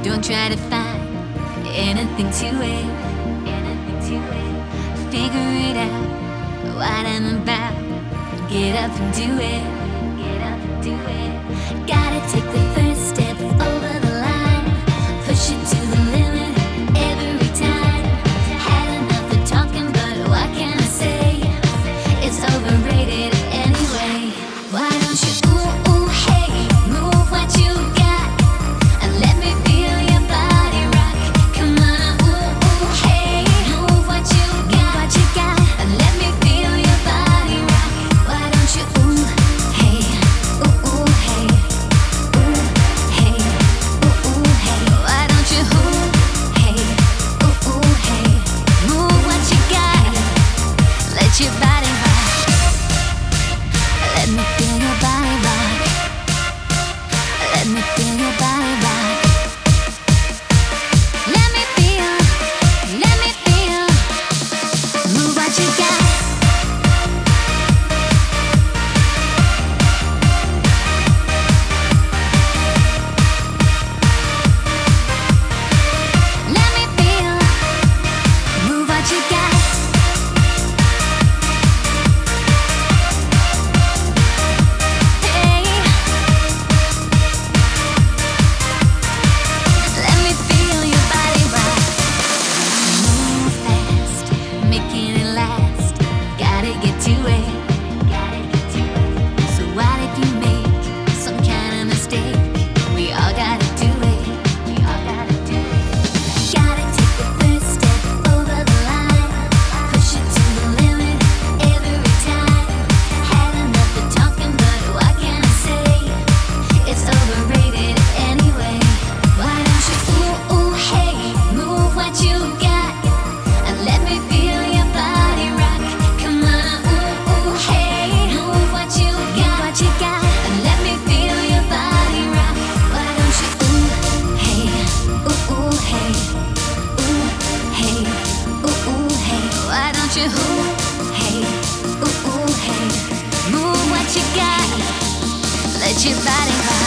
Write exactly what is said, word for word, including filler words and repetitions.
Don't try to find anything to it, anything to it. Figure it out, what I'm about. Get up and do it, get up and do it. Gotta take the first step over the line, push it to the limit every time. Had enough of talking, but what can I say? It's overrated anyway. Why don't you ooh ooh hey, move what you got and let me feel your body rock. Come on, ooh ooh hey, move what you got, what you got and let me feel your body rock. Why don't you ooh hey, ooh ooh hey, ooh hey, ooh ooh hey. Why don't you ooh hey, ooh ooh hey, move what you got, let your body rock. Let me feel your body rock. Let me feel your body rock. Let me feel, let me feel. Move what you got. Let me feel. Move what you got. Hey. Let me feel your body rock. Move fast, making it last. Gotta get to it, gotta get to it. So what if you make some kind of mistake? We all gotta do it, we all gotta do it. Gotta take the first step over the line, push it to the limit every time. Had enough of talking, but what can I say? It's overrated anyway. Why don't you ooh ooh hey, move what you got and let me feel your body rock. Come on, ooh ooh hey, move what you got, what you got and let me feel your body rock. Why don't you ooh hey, ooh ooh hey, ooh hey, ooh ooh hey. Why don't you ooh hey, ooh ooh hey, move what you got, let your body rock.